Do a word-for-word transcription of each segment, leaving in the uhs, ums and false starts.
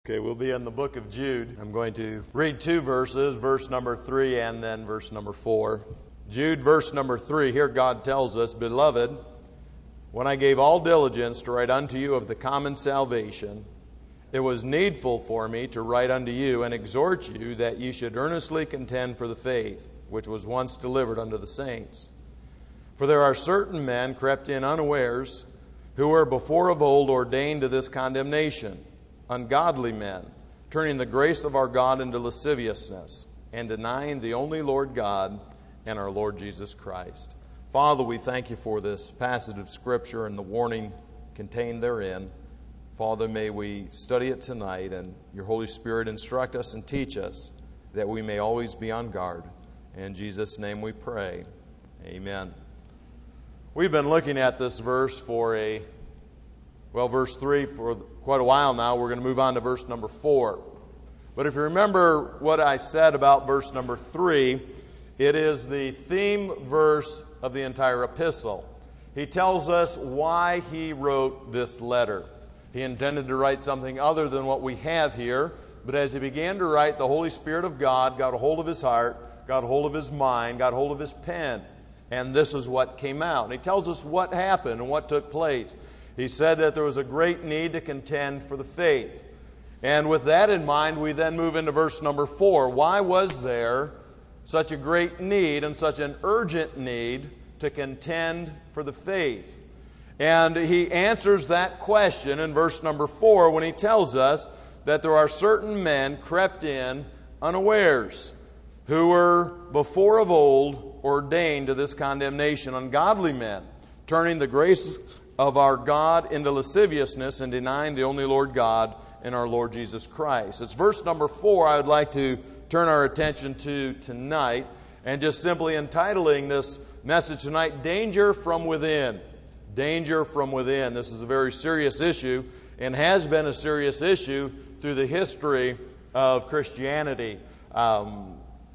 Okay, we'll be in the book of Jude. I'm going to read two verses, verse number three and then verse number four. Jude, verse number three, here God tells us, "Beloved, when I gave all diligence to write unto you of the common salvation, it was needful for me to write unto you and exhort you that ye should earnestly contend for the faith, which was once delivered unto the saints. For there are certain men crept in unawares, who were before of old ordained to this condemnation, ungodly men, turning the grace of our God into lasciviousness, and denying the only Lord God and our Lord Jesus Christ." Father, we thank you for this passage of Scripture and the warning contained therein. Father, may we study it tonight, and your Holy Spirit instruct us and teach us that we may always be on guard. In Jesus' name we pray. Amen. We've been looking at this verse for a Well, verse three for quite a while now. We're going to move on to verse number four. But if you remember what I said about verse number three, it is the theme verse of the entire epistle. He tells us why he wrote this letter. He intended to write something other than what we have here, but as he began to write, the Holy Spirit of God got a hold of his heart, got a hold of his mind, got a hold of his pen, and this is what came out. And he tells us what happened and what took place. He said that there was a great need to contend for the faith. And with that in mind, we then move into verse number four. Why was there such a great need and such an urgent need to contend for the faith? And he answers that question in verse number four when he tells us that there are certain men crept in unawares, who were before of old ordained to this condemnation, ungodly men, turning the grace of our God into lasciviousness and denying the only Lord God and our Lord Jesus Christ. It's verse number four I would like to turn our attention to tonight, and just simply entitling this message tonight, Danger from Within. Danger from Within. This is a very serious issue and has been a serious issue through the history of Christianity. Um,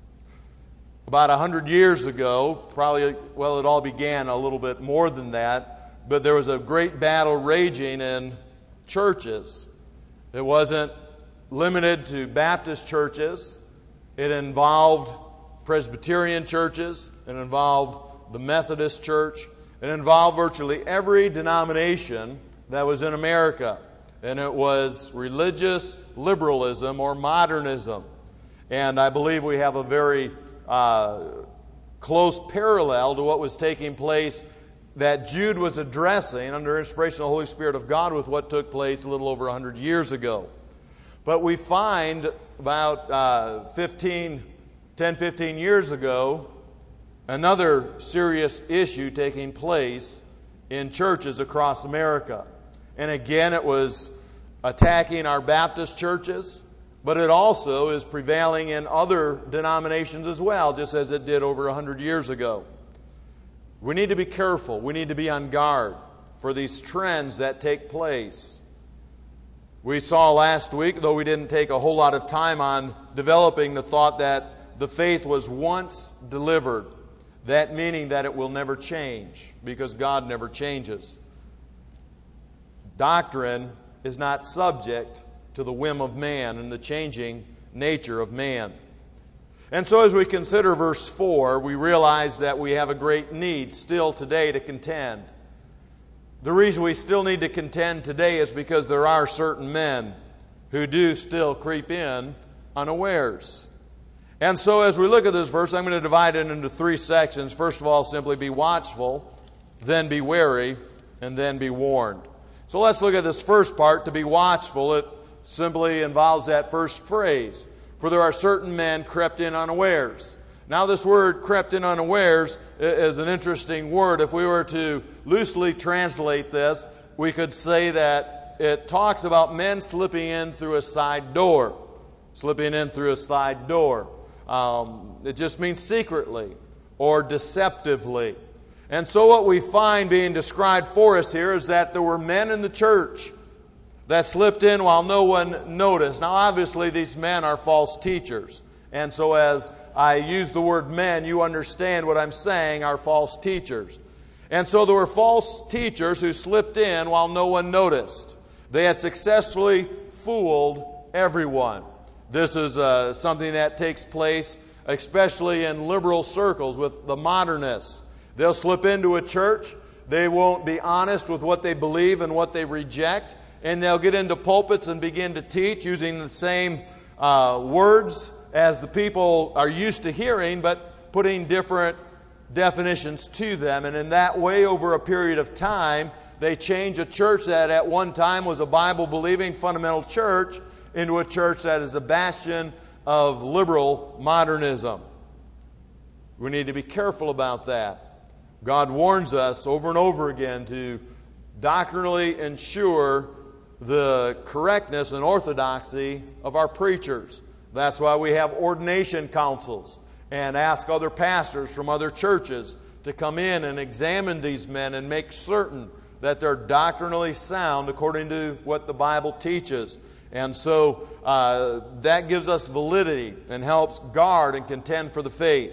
about a hundred years ago, probably, well, it all began a little bit more than that, but there was a great battle raging in churches. It wasn't limited to Baptist churches. It involved Presbyterian churches. It involved the Methodist Church. It involved virtually every denomination that was in America. And it was religious liberalism or modernism. And I believe we have a very uh, close parallel to what was taking place that Jude was addressing under inspiration of the Holy Spirit of God with what took place a little over one hundred years ago. But we find about uh, fifteen, ten, fifteen years ago, another serious issue taking place in churches across America. And again, it was attacking our Baptist churches, but it also is prevailing in other denominations as well, just as it did over one hundred years ago. We need to be careful. We need to be on guard for these trends that take place. We saw last week, though we didn't take a whole lot of time on developing the thought that the faith was once delivered. That meaning that it will never change, because God never changes. Doctrine is not subject to the whim of man and the changing nature of man. And so as we consider verse four, we realize that we have a great need still today to contend. The reason we still need to contend today is because there are certain men who do still creep in unawares. And so as we look at this verse, I'm going to divide it into three sections. First of all, simply be watchful, then be wary, and then be warned. So let's look at this first part, to be watchful. It simply involves that first phrase. For there are certain men crept in unawares. Now this word crept in unawares is an interesting word. If we were to loosely translate this, we could say that it talks about men slipping in through a side door. Slipping in through a side door. Um, it just means secretly or deceptively. And so what we find being described for us here is that there were men in the church that slipped in while no one noticed. Now, obviously, these men are false teachers. And so as I use the word men, you understand what I'm saying are false teachers. And so there were false teachers who slipped in while no one noticed. They had successfully fooled everyone. This is uh, something that takes place especially in liberal circles with the modernists. They'll slip into a church. They won't be honest with what they believe and what they reject. And they'll get into pulpits and begin to teach using the same uh, words as the people are used to hearing, but putting different definitions to them. And in that way, over a period of time, they change a church that at one time was a Bible-believing fundamental church into a church that is the bastion of liberal modernism. We need to be careful about that. God warns us over and over again to doctrinally ensure the correctness and orthodoxy of our preachers. That's why we have ordination councils and ask other pastors from other churches to come in and examine these men and make certain that they're doctrinally sound according to what the Bible teaches. And so uh, that gives us validity and helps guard and contend for the faith.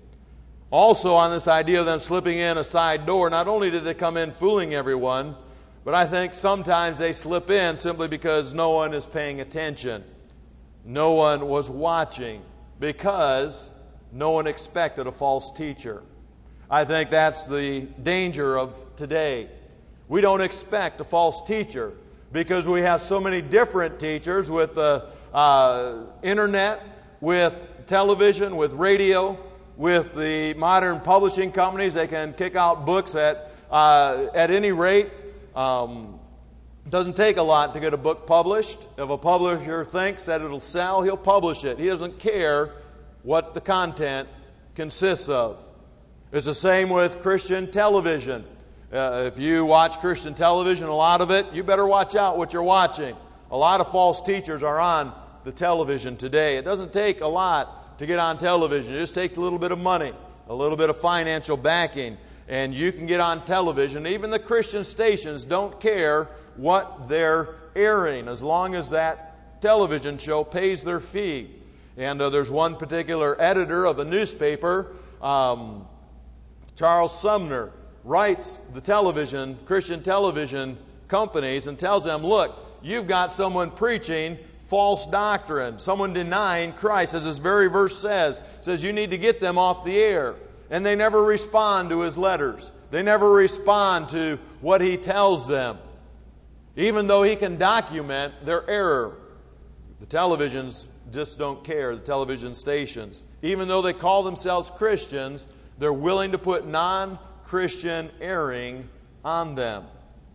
Also, on this idea of them slipping in a side door, not only did they come in fooling everyone, but I think sometimes they slip in simply because no one is paying attention. No one was watching because no one expected a false teacher. I think that's the danger of today. We don't expect a false teacher because we have so many different teachers with the uh, internet, with television, with radio, with the modern publishing companies. They can kick out books at uh, at any rate. Um, it doesn't take a lot to get a book published. If a publisher thinks that it'll sell, he'll publish it. He doesn't care what the content consists of. It's the same with Christian television. Uh, if you watch Christian television, a lot of it, you better watch out what you're watching. A lot of false teachers are on the television today. It doesn't take a lot to get on television. It just takes a little bit of money, a little bit of financial backing, and you can get on television. Even the Christian stations don't care what they're airing as long as that television show pays their fee. And uh, there's one particular editor of a newspaper, um, Charles Sumner, writes the television, Christian television companies and tells them, look, you've got someone preaching false doctrine, someone denying Christ, as this very verse says. It says you need to get them off the air. And they never respond to his letters. They never respond to what he tells them, even though he can document their error. The televisions just don't care, the television stations. Even though they call themselves Christians, they're willing to put non-Christian erring on them.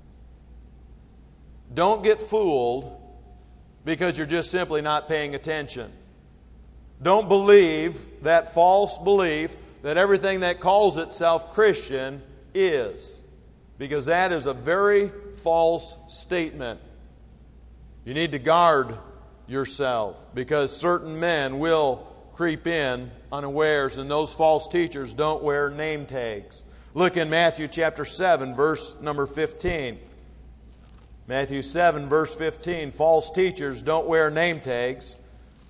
Don't get fooled because you're just simply not paying attention. Don't believe that false belief that everything that calls itself Christian is, because that is a very false statement. You need to guard yourself because certain men will creep in unawares, and those false teachers don't wear name tags. Look in Matthew chapter seven, verse number fifteen. Matthew seven, verse fifteen. False teachers don't wear name tags.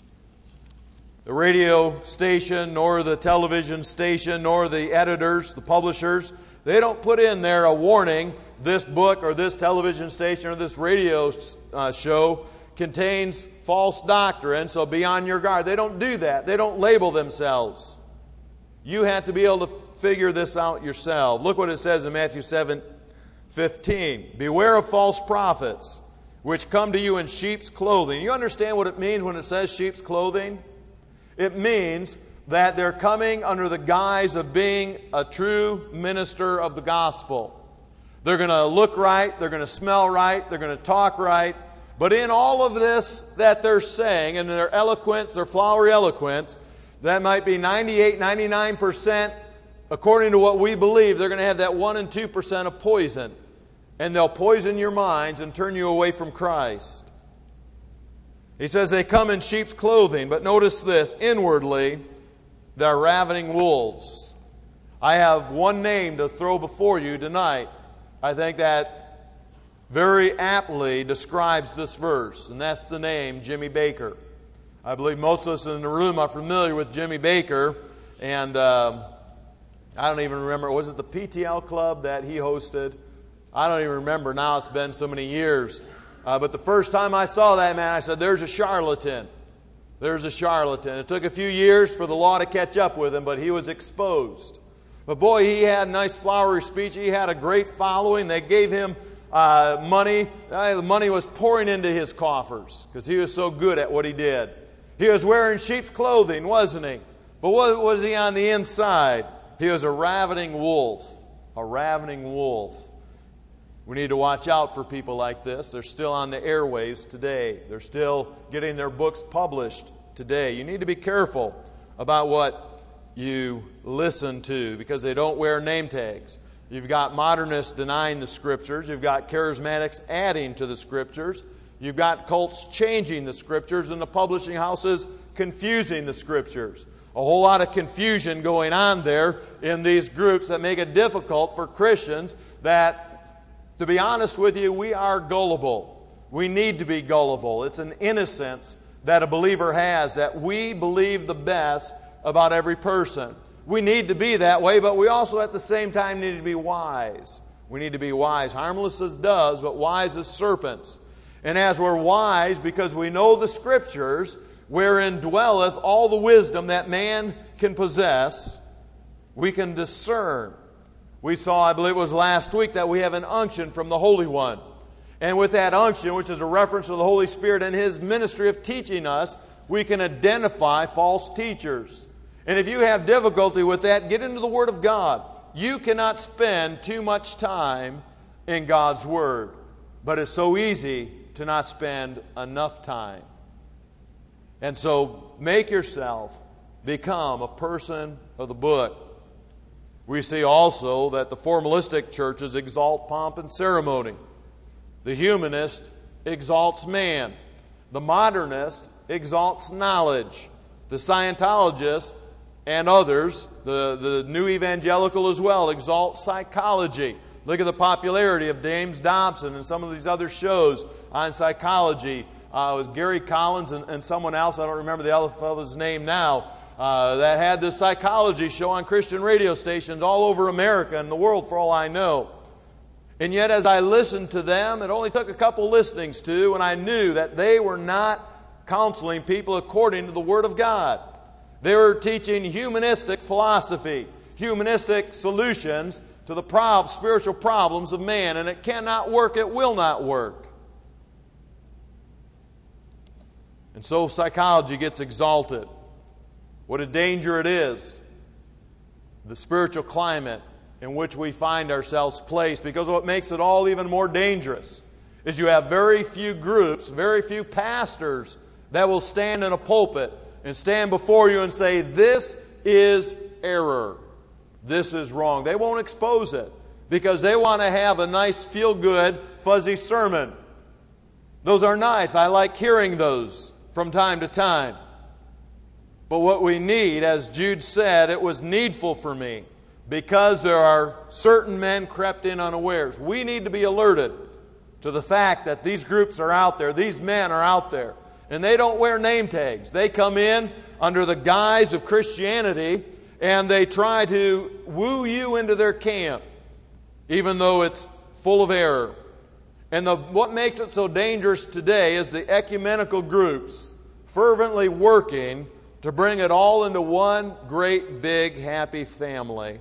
The radio station, nor the television station, nor the editors, the publishers, they don't put in there a warning, this book or this television station or this radio uh, show contains false doctrine, so be on your guard. They don't do that. They don't label themselves. You have to be able to figure this out yourself. Look what it says in Matthew seven fifteen. Beware of false prophets, which come to you in sheep's clothing. You understand what it means when it says sheep's clothing? It means that they're coming under the guise of being a true minister of the gospel. They're going to look right, they're going to smell right, they're going to talk right. But in all of this that they're saying, and their eloquence, their flowery eloquence, that might be ninety-eight, ninety-nine percent, according to what we believe, they're going to have that one and two percent of poison. And they'll poison your minds and turn you away from Christ. He says they come in sheep's clothing, but notice this, inwardly, they're ravening wolves. I have one name to throw before you tonight. I think that very aptly describes this verse, and that's the name Jimmy Bakker. I believe most of us in the room are familiar with Jimmy Bakker, and um, I don't even remember, was it the P T L club that he hosted? I don't even remember now, it's been so many years. Uh, but the first time I saw that man, I said, there's a charlatan. There's a charlatan. It took a few years for the law to catch up with him, but he was exposed. But boy, he had a nice flowery speech. He had a great following. They gave him uh, money. Uh, the money was pouring into his coffers because he was so good at what he did. He was wearing sheep's clothing, wasn't he? But what was he on the inside? He was a ravening wolf. A ravening wolf. We need to watch out for people like this. They're still on the airwaves today. They're still getting their books published today. You need to be careful about what you listen to because they don't wear name tags. You've got modernists denying the Scriptures. You've got charismatics adding to the Scriptures. You've got cults changing the Scriptures and the publishing houses confusing the Scriptures. A whole lot of confusion going on there in these groups that make it difficult for Christians that, to be honest with you, we are gullible. We need to be gullible. It's an innocence that a believer has, that we believe the best about every person. We need to be that way, but we also at the same time need to be wise. We need to be wise. Harmless as doves, but wise as serpents. And as we're wise because we know the Scriptures, wherein dwelleth all the wisdom that man can possess, we can discern. We saw, I believe it was last week, that we have an unction from the Holy One. And with that unction, which is a reference to the Holy Spirit and His ministry of teaching us, we can identify false teachers. And if you have difficulty with that, get into the Word of God. You cannot spend too much time in God's Word. But it's so easy to not spend enough time. And so make yourself become a person of the book. We see also that the formalistic churches exalt pomp and ceremony. The humanist exalts man. The modernist exalts knowledge. The Scientologist and others, the, the new evangelical as well, exalt psychology. Look at the popularity of James Dobson and some of these other shows on psychology. Uh, it was Gary Collins and, and someone else, I don't remember the other fellow's name now, Uh, that had this psychology show on Christian radio stations all over America and the world for all I know. And yet as I listened to them, it only took a couple listenings to, and I knew that they were not counseling people according to the Word of God. They were teaching humanistic philosophy, humanistic solutions to the prob- spiritual problems of man, and it cannot work, it will not work. And so psychology gets exalted. What a danger it is, the spiritual climate in which we find ourselves placed, because what makes it all even more dangerous is you have very few groups, very few pastors that will stand in a pulpit and stand before you and say, this is error, this is wrong. They won't expose it because they want to have a nice, feel-good, fuzzy sermon. Those are nice. I like hearing those from time to time. But what we need, as Jude said, it was needful for me because there are certain men crept in unawares. We need to be alerted to the fact that these groups are out there, these men are out there, and they don't wear name tags. They come in under the guise of Christianity and they try to woo you into their camp, even though it's full of error. And the, what makes it so dangerous today is the ecumenical groups fervently working to bring it all into one great, big, happy family.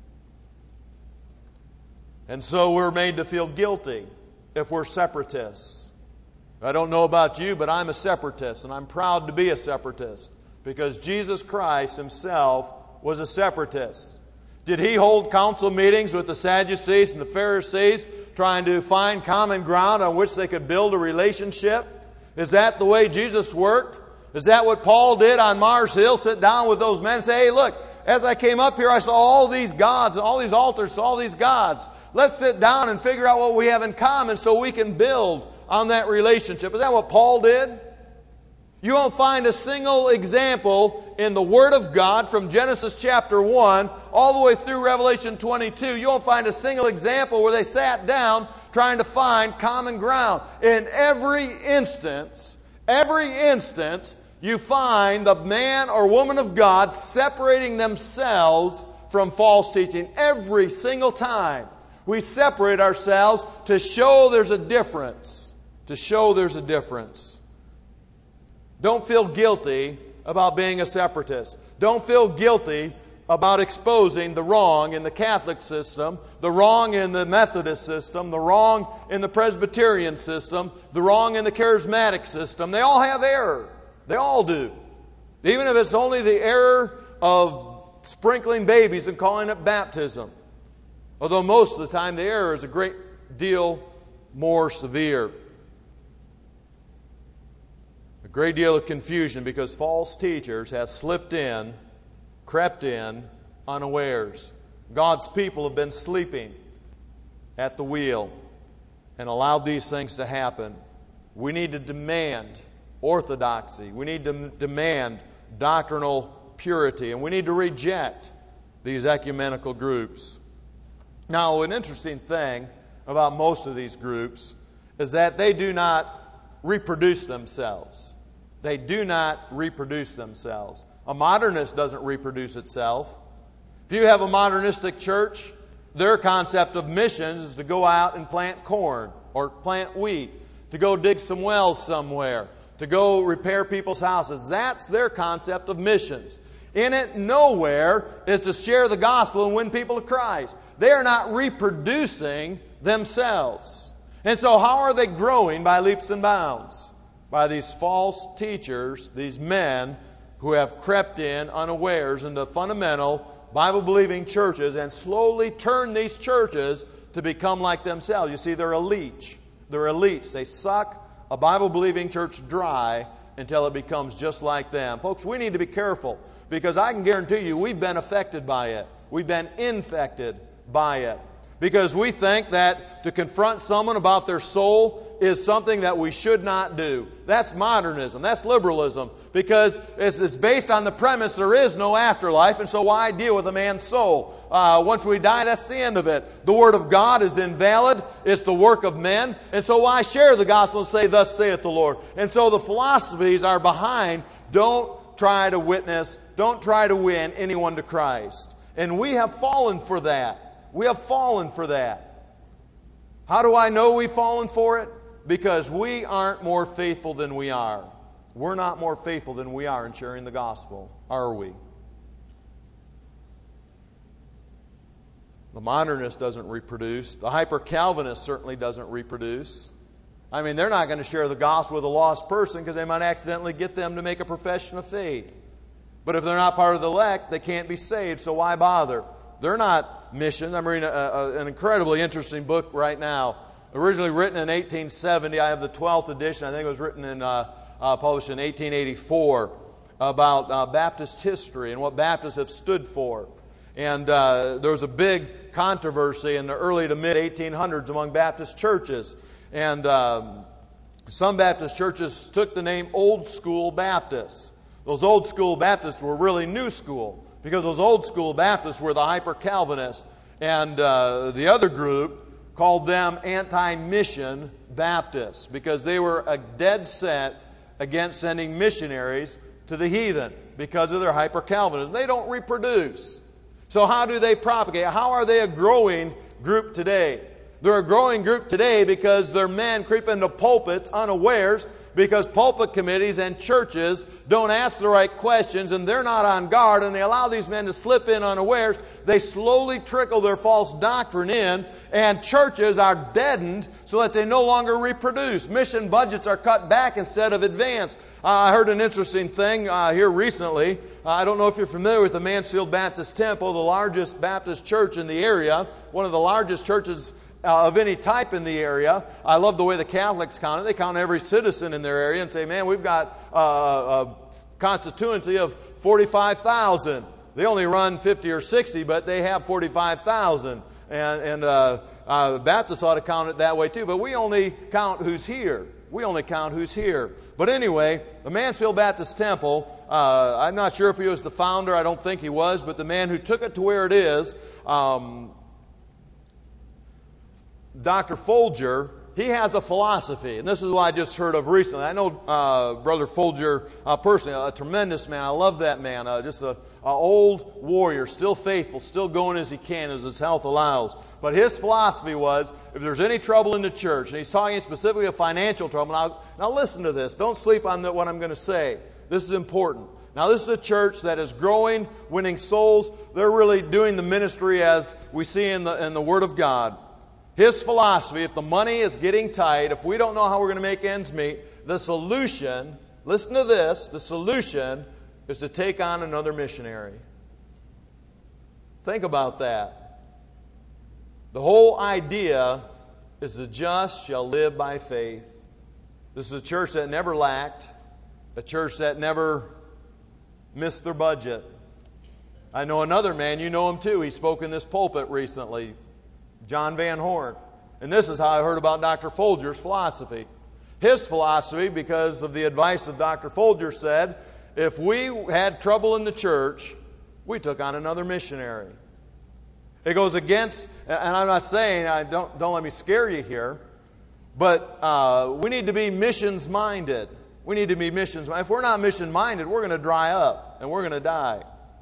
And so we're made to feel guilty if we're separatists. I don't know about you, but I'm a separatist, and I'm proud to be a separatist because Jesus Christ Himself was a separatist. Did He hold council meetings with the Sadducees and the Pharisees trying to find common ground on which they could build a relationship? Is that the way Jesus worked? Is that what Paul did on Mars Hill? Sit down with those men and say, hey, look, as I came up here, I saw all these gods and all these altars, saw all these gods. Let's sit down and figure out what we have in common so we can build on that relationship. Is that what Paul did? You won't find a single example in the Word of God from Genesis chapter one all the way through Revelation twenty-two. You won't find a single example where they sat down trying to find common ground. In every instance, every instance, you find the man or woman of God separating themselves from false teaching. Every single time we separate ourselves to show there's a difference. to show there's a difference. Don't feel guilty about being a separatist. Don't feel guilty about exposing the wrong in the Catholic system, the wrong in the Methodist system, the wrong in the Presbyterian system, the wrong in the Charismatic system. They all have error. They all do. Even if it's only the error of sprinkling babies and calling it baptism. Although most of the time the error is a great deal more severe. A great deal of confusion because false teachers have slipped in, crept in unawares. God's people have been sleeping at the wheel and allowed these things to happen. We need to demand orthodoxy. We need to demand doctrinal purity. And we need to reject these ecumenical groups. Now, an interesting thing about most of these groups is that they do not reproduce themselves. They do not reproduce themselves. A modernist doesn't reproduce itself. If you have a modernistic church, their concept of missions is to go out and plant corn or plant wheat, to go dig some wells somewhere, to go repair people's houses. That's their concept of missions. In it, nowhere is to share the gospel and win people to Christ. They are not reproducing themselves. And so how are they growing by leaps and bounds? By these false teachers, these men who have crept in unawares into fundamental Bible-believing churches and slowly turned these churches to become like themselves. You see, they're a leech. They're a leech. They suck a Bible-believing church dry until it becomes just like them. Folks, we need to be careful because I can guarantee you we've been affected by it. We've been infected by it. Because we think that to confront someone about their soul is something that we should not do. That's modernism. That's liberalism. Because it's, it's based on the premise there is no afterlife, and so why deal with a man's soul? Uh, once we die, that's the end of it. The Word of God is invalid. It's the work of men. And so why share the gospel and say, thus saith the Lord? And so the philosophies are behind, don't try to witness, don't try to win anyone to Christ. And we have fallen for that. We have fallen for that. How do I know we've fallen for it? Because we aren't more faithful than we are. We're not more faithful than we are in sharing the gospel, are we? The modernist doesn't reproduce. The hyper-Calvinist certainly doesn't reproduce. I mean, they're not going to share the gospel with a lost person because they might accidentally get them to make a profession of faith. But if they're not part of the elect, they can't be saved, so why bother? They're not missions. I'm reading a, a, an incredibly interesting book right now. Originally written in eighteen seventy. I have the twelfth edition. I think it was written in, uh, uh, published in eighteen eighty-four about uh, Baptist history and what Baptists have stood for. And uh, there was a big controversy in the early to mid eighteen hundreds among Baptist churches. And um, some Baptist churches took the name Old School Baptists. Those Old School Baptists were really New School. Because those Old School Baptists were the hyper-Calvinists. And uh, the other group called them anti-mission Baptists. Because they were a dead set against sending missionaries to the heathen. Because of their hyper-Calvinism. They don't reproduce. So how do they propagate? How are they a growing group today? They're a growing group today because their men creep into pulpits unawares. Because pulpit committees and churches don't ask the right questions and they're not on guard and they allow these men to slip in unawares. They slowly trickle their false doctrine in and churches are deadened so that they no longer reproduce. Mission budgets are cut back instead of advanced. Uh, I heard an interesting thing uh, here recently. Uh, I don't know if you're familiar with the Mansfield Baptist Temple, the largest Baptist church in the area, one of the largest churches Uh, of any type in the area. I love the way the Catholics count it. They count every citizen in their area and say, man, we've got uh, a constituency of forty-five thousand. They only run fifty or sixty, but they have forty-five thousand. And, and uh, uh, Baptists ought to count it that way too. But we only count who's here. We only count who's here. But anyway, the Mansfield Baptist Temple, uh, I'm not sure if he was the founder. I don't think he was. But the man who took it to where it is, um, Doctor Folger he has a philosophy, and this is what I just heard of recently. I know uh, Brother Folger uh, personally, a tremendous man. I love that man. Uh, just a, a old warrior, still faithful, still going as he can, as his health allows. But his philosophy was, if there's any trouble in the church, and he's talking specifically of financial trouble. Now, now listen to this. Don't sleep on the, what I'm going to say. This is important. Now, this is a church that is growing, winning souls. They're really doing the ministry as we see in the in the Word of God. His philosophy, if the money is getting tight, if we don't know how we're going to make ends meet, the solution, listen to this, the solution is to take on another missionary. Think about that. The whole idea is the just shall live by faith. This is a church that never lacked, a church that never missed their budget. I know another man, you know him too, he spoke in this pulpit recently, John Van Horn. And this is how I heard about Doctor Folger's philosophy. His philosophy, because of the advice of Doctor Folger, said, if we had trouble in the church, we took on another missionary. It goes against, and I'm not saying, I don't, don't let me scare you here, but uh, we need to be missions-minded. We need to be missions-minded. If we're not mission-minded, we're going to dry up, and we're going to die.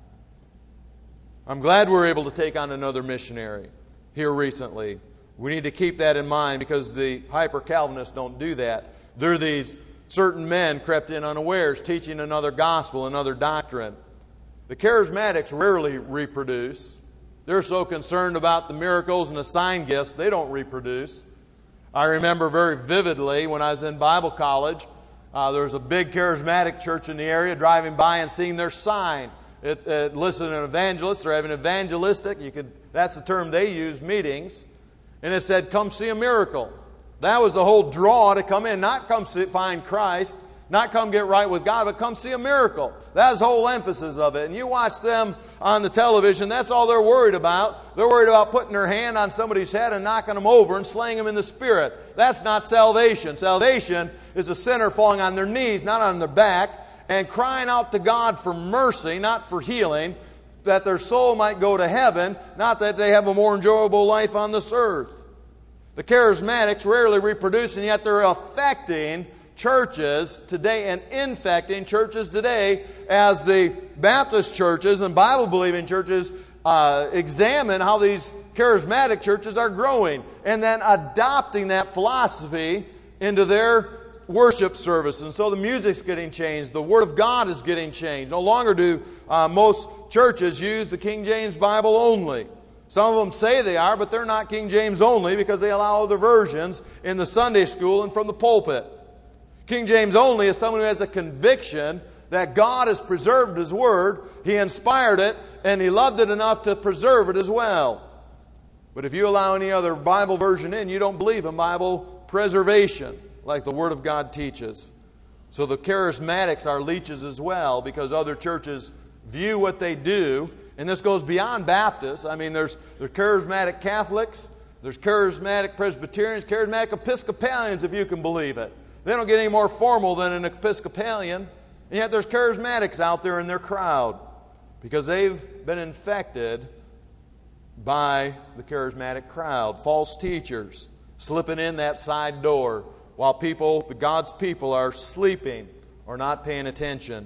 I'm glad we're able to take on another missionary here recently. We need to keep that in mind because the hyper-Calvinists don't do that. They're these certain men crept in unawares, teaching another gospel, another doctrine. The charismatics rarely reproduce. They're so concerned about the miracles and the sign gifts, they don't reproduce. I remember very vividly when I was in Bible college, uh, there was a big charismatic church in the area, driving by and seeing their sign. It, it listed an evangelist. They're having evangelistic, you could, that's the term they use, meetings. And it said, come see a miracle. That was the whole draw to come in. Not come see, find Christ, not come get right with God, but come see a miracle. That's the whole emphasis of it. And you watch them on the television, that's all they're worried about. They're worried about putting their hand on somebody's head and knocking them over and slaying them in the spirit. That's not salvation. Salvation is a sinner falling on their knees, not on their back, and crying out to God for mercy, not for healing, that their soul might go to heaven, not that they have a more enjoyable life on this earth. The charismatics rarely reproduce, and yet they're affecting churches today and infecting churches today as the Baptist churches and Bible-believing churches uh, examine how these charismatic churches are growing and then adopting that philosophy into their worship service. And so the music's getting changed. The Word of God is getting changed. No longer do uh, most churches use the King James Bible only. Some of them say they are, but they're not King James only because they allow other versions in the Sunday school and from the pulpit. King James only is someone who has a conviction that God has preserved His Word, He inspired it, and He loved it enough to preserve it as well. But if you allow any other Bible version in, you don't believe in Bible preservation like the Word of God teaches. So the charismatics are leeches as well because other churches view what they do, and this goes beyond Baptists. I mean, there's, there's charismatic Catholics, there's charismatic Presbyterians, charismatic Episcopalians, if you can believe it. They don't get any more formal than an Episcopalian, and yet there's charismatics out there in their crowd because they've been infected by the charismatic crowd. False teachers slipping in that side door while people, the God's people, are sleeping or not paying attention.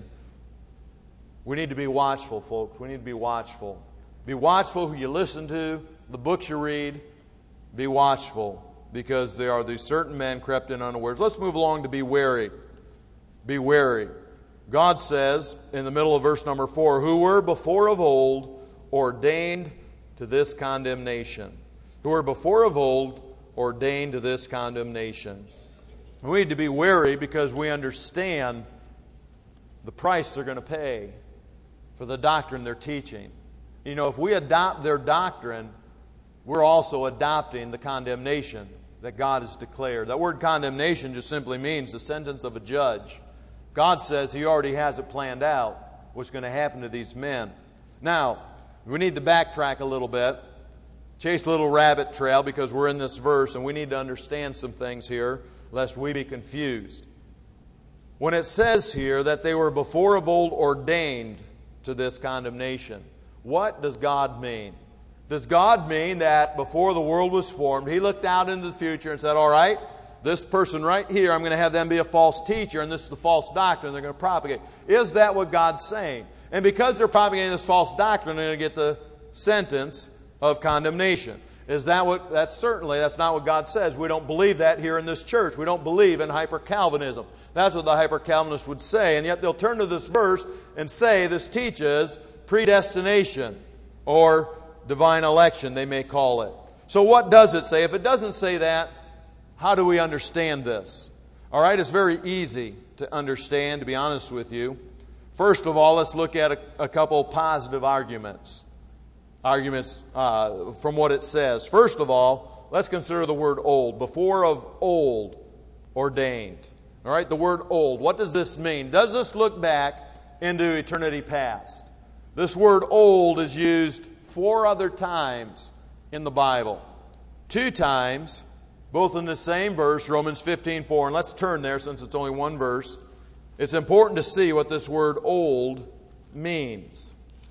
We need to be watchful, folks. We need to be watchful. Be watchful who you listen to, the books you read. Be watchful, because there are these certain men crept in unawares. Let's move along to be wary. Be wary. God says in the middle of verse number four, who were before of old ordained to this condemnation. Who were before of old ordained to this condemnation. We need to be wary because we understand the price they're going to pay for the doctrine they're teaching. You know, if we adopt their doctrine, we're also adopting the condemnation that God has declared. That word condemnation just simply means the sentence of a judge. God says He already has it planned out, what's going to happen to these men. Now, we need to backtrack a little bit, chase a little rabbit trail, because we're in this verse and we need to understand some things here, lest we be confused. When it says here that they were before of old ordained to this condemnation, what does God mean? Does God mean that before the world was formed, He looked out into the future and said, all right, this person right here, I'm going to have them be a false teacher, and this is the false doctrine they're going to propagate. Is that what God's saying? And because they're propagating this false doctrine, they're going to get the sentence of condemnation. Is that what, that's certainly, that's not what God says. We don't believe that here in this church. We don't believe in hyper-Calvinism. That's what the hyper-Calvinist would say. And yet they'll turn to this verse and say this teaches predestination or divine election, they may call it. So what does it say? If it doesn't say that, how do we understand this? All right, it's very easy to understand, to be honest with you. First of all, let's look at a, a couple positive arguments. Arguments uh, from what it says. First of all, let's consider the word old. Before of old, ordained. All right, the word old. What does this mean? Does this look back into eternity past? This word old is used four other times in the Bible. Two times, both in the same verse, Romans fifteen four. And let's turn there since it's only one verse. It's important to see what this word old means.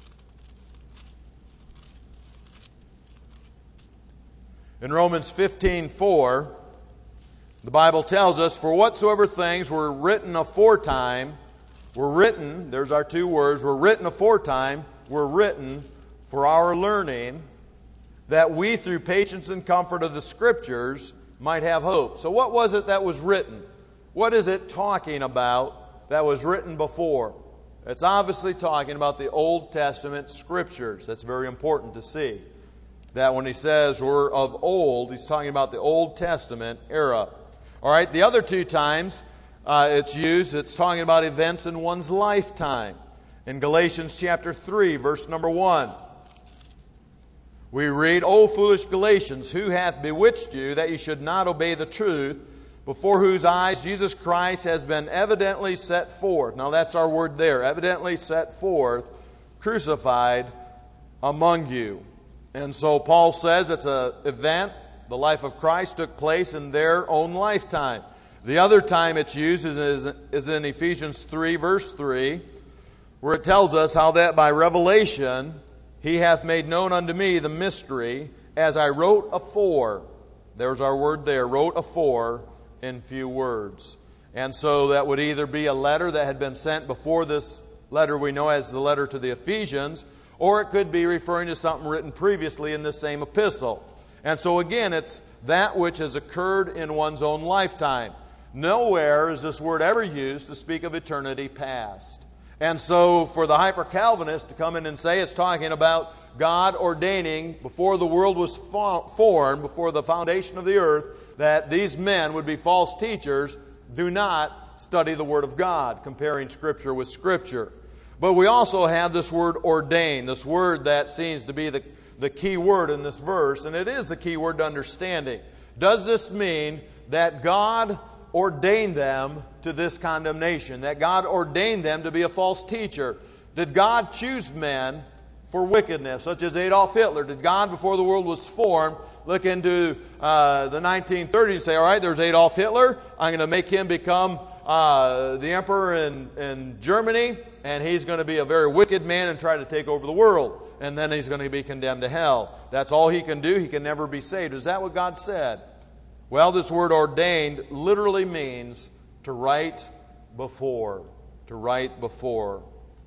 In Romans fifteen four, the Bible tells us, for whatsoever things were written aforetime, were written, there's our two words, were written aforetime, were written for our learning, that we through patience and comfort of the Scriptures might have hope. So what was it that was written? What is it talking about that was written before? It's obviously talking about the Old Testament Scriptures. That's very important to see. That when he says we're of old, he's talking about the Old Testament era. All right, the other two times uh, it's used, it's talking about events in one's lifetime. In Galatians chapter three, verse number one, we read, O foolish Galatians, who hath bewitched you that you should not obey the truth, before whose eyes Jesus Christ has been evidently set forth. Now that's our word there, evidently set forth, crucified among you. And so Paul says it's an event, the life of Christ took place in their own lifetime. The other time it's used is, is in Ephesians three, verse three, where it tells us how that by revelation he hath made known unto me the mystery, as I wrote afore. There's our word there, wrote afore in few words. And so that would either be a letter that had been sent before this letter we know as the letter to the Ephesians, or it could be referring to something written previously in this same epistle. And so again, it's that which has occurred in one's own lifetime. Nowhere is this word ever used to speak of eternity past. And so for the hyper-Calvinist to come in and say it's talking about God ordaining before the world was formed, before the foundation of the earth, that these men would be false teachers, do not study the Word of God, comparing Scripture with Scripture. But we also have this word ordained, this word that seems to be the, the key word in this verse, and it is the key word to understanding. Does this mean that God ordained them to this condemnation, that God ordained them to be a false teacher? Did God choose men for wickedness, such as Adolf Hitler? Did God, before the world was formed, look into uh, the nineteen thirties and say, all right, there's Adolf Hitler, I'm going to make him become uh, the emperor in, in Germany, and he's going to be a very wicked man and try to take over the world, and then he's going to be condemned to hell. That's all he can do. He can never be saved. Is that what God said? Well, this word ordained literally means to write before. To write before.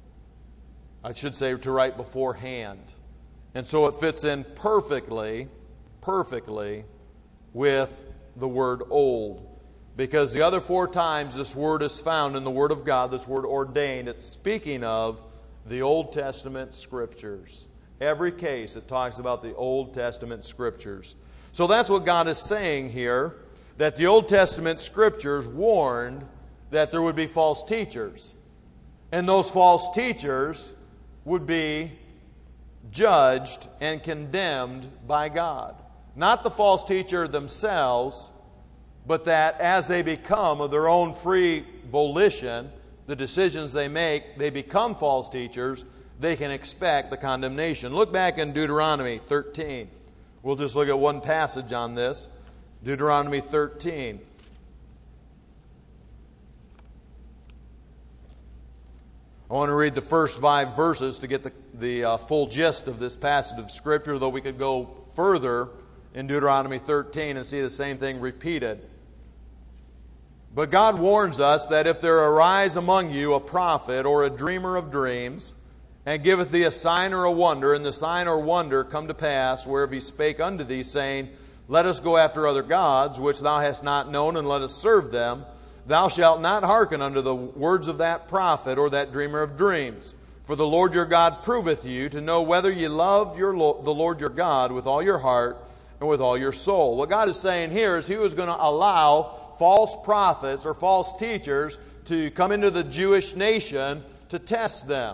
I should say to write beforehand. And so it fits in perfectly, perfectly with the word old. Because the other four times this word is found in the Word of God, this word ordained, it's speaking of the Old Testament Scriptures. Every case it talks about the Old Testament Scriptures. So that's what God is saying here, that the Old Testament Scriptures warned that there would be false teachers. And those false teachers would be judged and condemned by God. Not the false teacher themselves, but that as they become of their own free volition, the decisions they make, they become false teachers, they can expect the condemnation. Look back in Deuteronomy thirteen. We'll just look at one passage on this. Deuteronomy thirteen. I want to read the first five verses to get the, the uh, full gist of this passage of Scripture, though we could go further in Deuteronomy thirteen and see the same thing repeated. But God warns us that if there arise among you a prophet or a dreamer of dreams, and giveth thee a sign or a wonder, and the sign or wonder come to pass, whereof he spake unto thee, saying, Let us go after other gods, which thou hast not known, and let us serve them, thou shalt not hearken unto the words of that prophet or that dreamer of dreams. For the Lord your God proveth you to know whether ye love your Lo- the Lord your God with all your heart and with all your soul. What God is saying here is He was going to allow false prophets or false teachers to come into the Jewish nation to test them.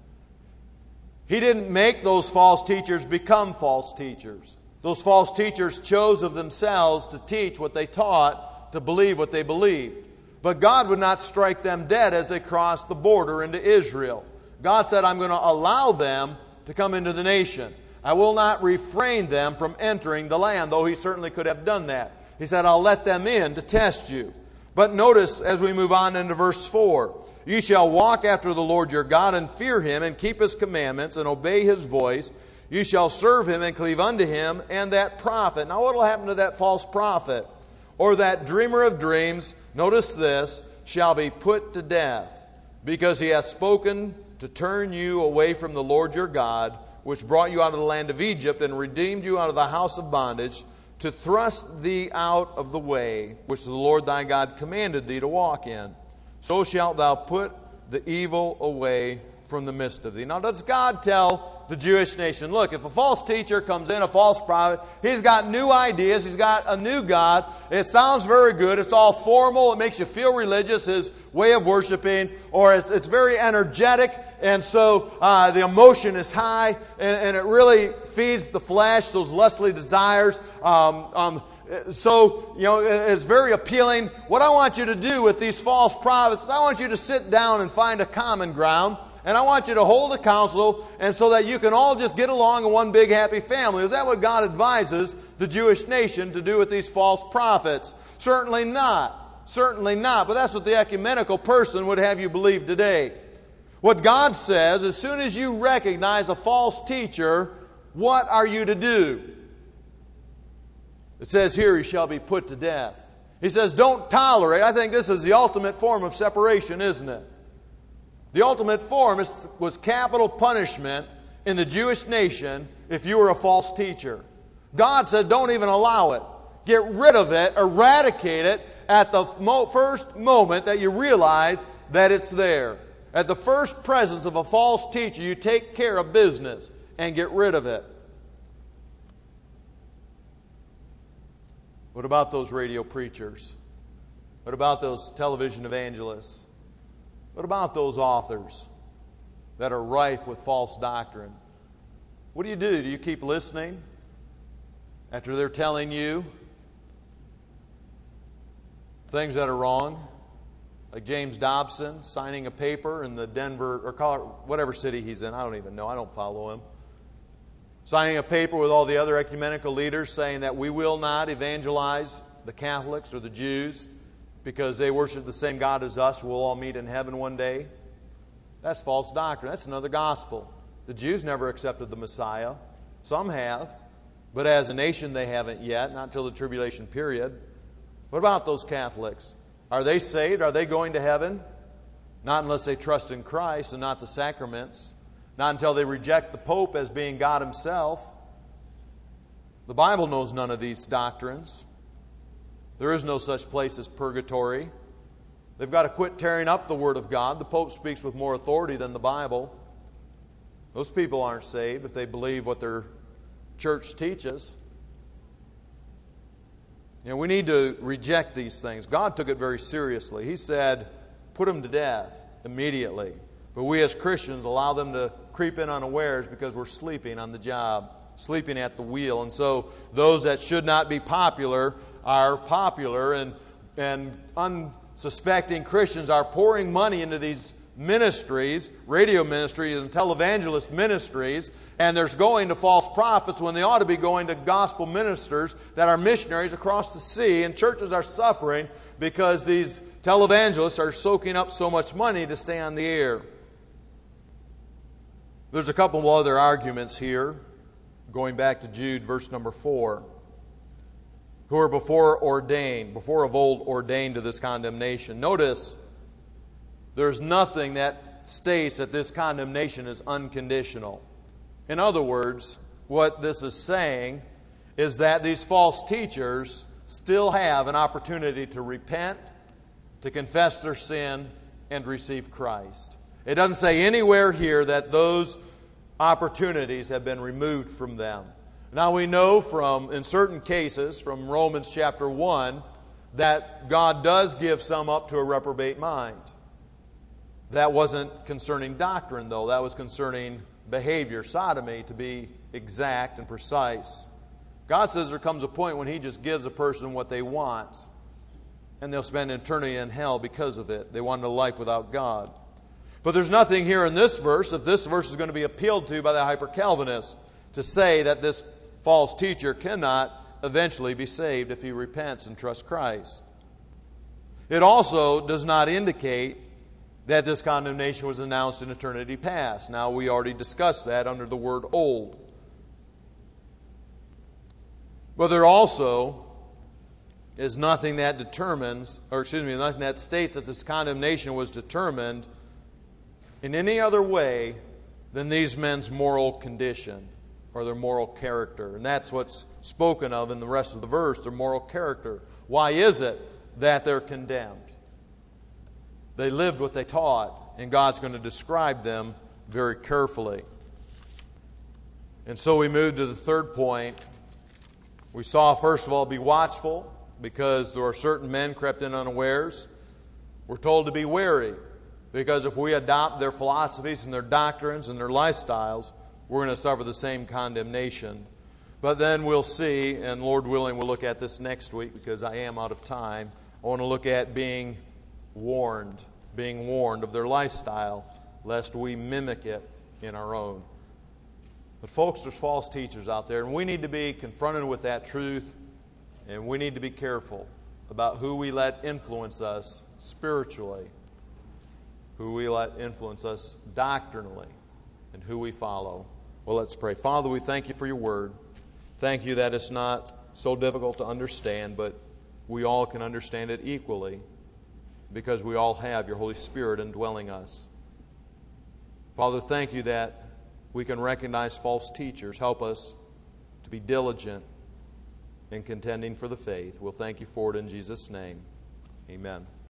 He didn't make those false teachers become false teachers. Those false teachers chose of themselves to teach what they taught, to believe what they believed. But God would not strike them dead as they crossed the border into Israel. God said, I'm going to allow them to come into the nation. I will not refrain them from entering the land, though He certainly could have done that. He said, I'll let them in to test you. But notice as we move on into verse four, Ye shall walk after the Lord your God, and fear Him, and keep His commandments, and obey His voice. You shall serve Him, and cleave unto Him, and that prophet. Now what will happen to that false prophet? Or that dreamer of dreams, notice this, shall be put to death, because he hath spoken to turn you away from the Lord your God, which brought you out of the land of Egypt, and redeemed you out of the house of bondage, to thrust thee out of the way which the Lord thy God commanded thee to walk in. So shalt thou put the evil away from the midst of thee. Now does God tell the Jewish nation, look, if a false teacher comes in, a false prophet, he's got new ideas, he's got a new God, it sounds very good, it's all formal, it makes you feel religious, his way of worshiping, or it's, it's very energetic, and so uh, the emotion is high, and, and it really feeds the flesh, those lustly desires. Um, um, so, you know, it's very appealing. What I want you to do with these false prophets is I want you to sit down and find a common ground, and I want you to hold a council, and so that you can all just get along in one big happy family. Is that what God advises the Jewish nation to do with these false prophets? Certainly not. Certainly not. But that's what the ecumenical person would have you believe today. What God says, as soon as you recognize a false teacher, what are you to do? It says here, he shall be put to death. He says, don't tolerate. I think this is the ultimate form of separation, isn't it? The ultimate form is, was capital punishment in the Jewish nation if you were a false teacher. God said, don't even allow it. Get rid of it, eradicate it at the mo- first moment that you realize that it's there. At the first presence of a false teacher, you take care of business and get rid of it. What about those radio preachers? What about those television evangelists? What about those authors that are rife with false doctrine? What do you do? Do you keep listening after they're telling you things that are wrong? Like James Dobson signing a paper in the Denver, or Colorado, whatever city he's in, I don't even know, I don't follow him. Signing a paper with all the other ecumenical leaders saying that we will not evangelize the Catholics or the Jews because they worship the same God as us. We'll all meet in heaven one day. That's false doctrine. That's another gospel. The Jews never accepted the Messiah. Some have, but as a nation they haven't yet, not until the tribulation period. What about those Catholics? Are they saved? Are they going to heaven? Not unless they trust in Christ and not the sacraments. Not until they reject the Pope as being God Himself. The Bible knows none of these doctrines. There is no such place as purgatory. They've got to quit tearing up the Word of God. The Pope speaks with more authority than the Bible. Those people aren't saved if they believe what their church teaches. You know, we need to reject these things. God took it very seriously. He said, put them to death immediately. But we as Christians allow them to creep in unawares because we're sleeping on the job, sleeping at the wheel. And so those that should not be popular are popular, and, and unsuspecting Christians are pouring money into these ministries, radio ministries and televangelist ministries, and there's going to false prophets when they ought to be going to gospel ministers that are missionaries across the sea, and churches are suffering because these televangelists are soaking up so much money to stay on the air. There's a couple of other arguments here, going back to Jude, verse number four. who are before ordained, before of old ordained to this condemnation. Notice, there's nothing that states that this condemnation is unconditional. In other words, what this is saying is that these false teachers still have an opportunity to repent, to confess their sin, and receive Christ. It doesn't say anywhere here that those opportunities have been removed from them. Now we know from, in certain cases, from Romans chapter one, that God does give some up to a reprobate mind. That wasn't concerning doctrine, though. That was concerning behavior, sodomy, to be exact and precise. God says there comes a point when He just gives a person what they want, and they'll spend eternity in hell because of it. They want a life without God. But there's nothing here in this verse, if this verse is going to be appealed to by the hyper-Calvinists, to say that this false teacher cannot eventually be saved if he repents and trusts Christ. It also does not indicate that this condemnation was announced in eternity past. Now, we already discussed that under the word old. But there also is nothing that determines, or excuse me, nothing that states that this condemnation was determined in any other way than these men's moral condition or their moral character. And that's what's spoken of in the rest of the verse, their moral character. Why is it that they're condemned? They lived what they taught, and God's going to describe them very carefully. And so we move to the third point. We saw, first of all, be watchful, because there are certain men crept in unawares. We're told to be wary, because if we adopt their philosophies and their doctrines and their lifestyles, we're going to suffer the same condemnation. But then we'll see, and Lord willing, we'll look at this next week, because I am out of time. I want to look at being warned, being warned of their lifestyle, lest we mimic it in our own. But folks, there's false teachers out there, and we need to be confronted with that truth, and we need to be careful about who we let influence us spiritually, who we let influence us doctrinally, and who we follow. Well, let's pray. Father, we thank You for Your word. Thank You that it's not so difficult to understand, but we all can understand it equally, because we all have Your Holy Spirit indwelling us. Father, thank You that we can recognize false teachers. Help us to be diligent in contending for the faith. We'll thank You for it in Jesus' name. Amen.